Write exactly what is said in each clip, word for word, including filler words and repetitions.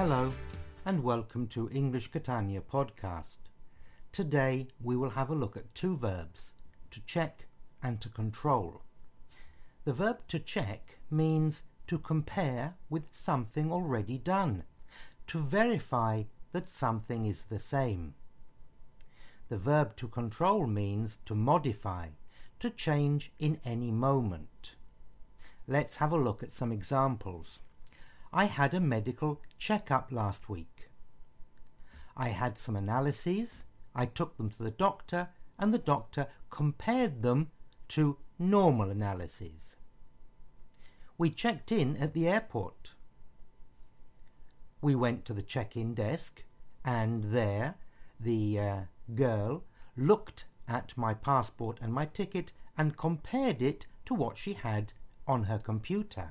Hello and welcome to English Catania podcast. Today we will have a look at two verbs, to check and to control. The verb to check means to compare with something already done, to verify that something is the same. The verb to control means to modify, to change in any moment. Let's have a look at some examples. I had a medical check-up last week. I had some analyses, I took them to the doctor, and the doctor compared them to normal analyses. We checked in at the airport. We went to the check-in desk, and there the uh, girl looked at my passport and my ticket and compared it to what she had on her computer.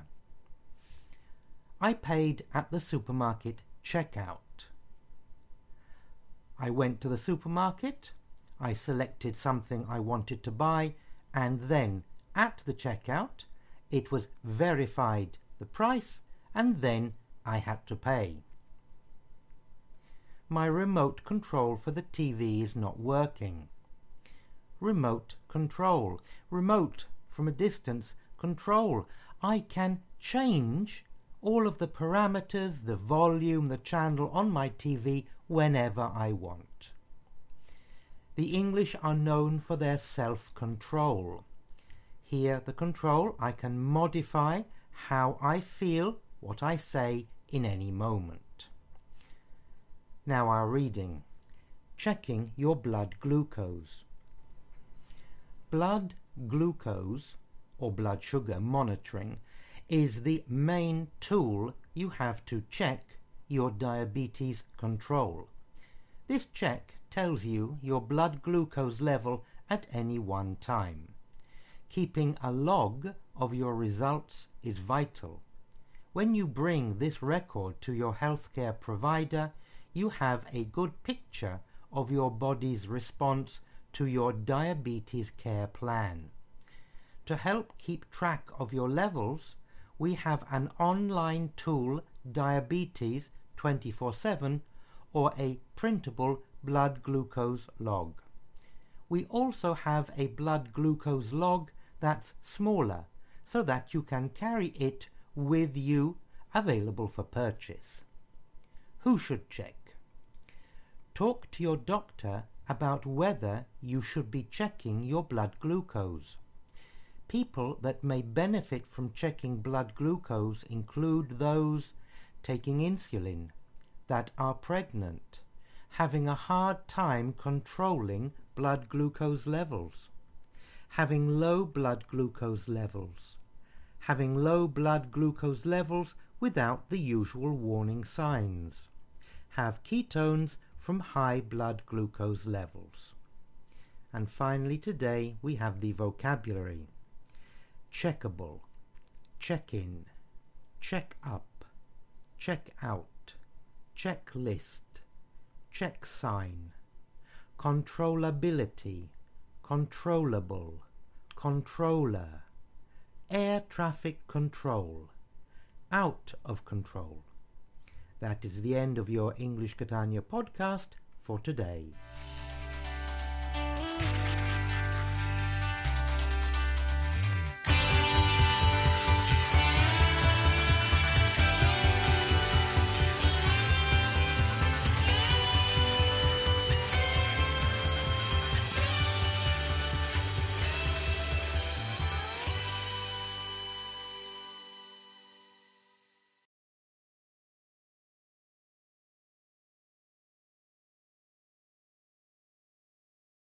I paid at the supermarket checkout. I went to the supermarket, I selected something I wanted to buy, and then at the checkout it was verified the price, and then I had to pay. My remote control for the T V is not working. Remote control. Remote from a distance. Control. I can change all of the parameters, the volume, the channel on my T V whenever I want. The English are known for their self-control. Here, the control, I can modify how I feel, what I say in any moment. Now our reading. Checking your blood glucose. Blood glucose, or blood sugar monitoring, is the main tool you have to check your diabetes control. This check tells you your blood glucose level at any one time. Keeping a log of your results is vital. When you bring this record to your healthcare provider, you have a good picture of your body's response to your diabetes care plan. To help keep track of your levels, we have an online tool, Diabetes twenty-four seven, or a printable blood glucose log. We also have a blood glucose log that's smaller, so that you can carry it with you, available for purchase. Who should check? Talk to your doctor about whether you should be checking your blood glucose. People that may benefit from checking blood glucose include those taking insulin, that are pregnant, having a hard time controlling blood glucose levels, having low blood glucose levels, having low blood glucose levels without the usual warning signs, have ketones from high blood glucose levels. And finally today we have the vocabulary. Checkable, check-in, check-up, check-out, checklist, check sign, controllability, controllable, controller, air traffic control, out of control. That is the end of your English Catania podcast for today.